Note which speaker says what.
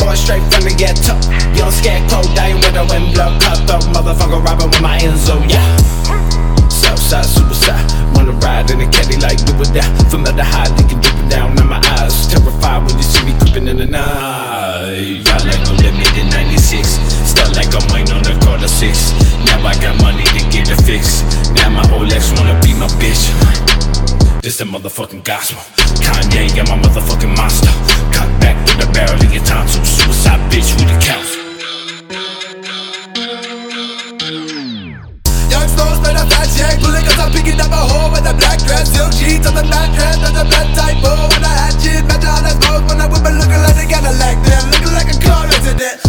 Speaker 1: boy straight from the ghetto. Young scarecrow, dying with a wind blow. Cutthroat motherfucker robbing with my Enzo, yeah. Southside, suicide. Wanna ride in a caddy like do it down. Formaldehyde, leaking dripping down on my eyes. Terrified when you see me creeping in the night. Got like no limit in 96. Stuck like I'm waiting on the quarter 6. Now I got money to get it fixed. Now my whole ex wanna be my bitch. This the motherfucking gospel. Kanye got my motherfucking monster. Cock back to the barrel of your tonsil. Suicide bitch with the council.
Speaker 2: Young Stones spend a fat check. Pulling cause I'm picking up a hoe with a black dress. Silk sheets on the mattress. That's a blood type bow. When I had shit, match on that smoke. When I whip it looking like they got a lag there. Looking like a car accident.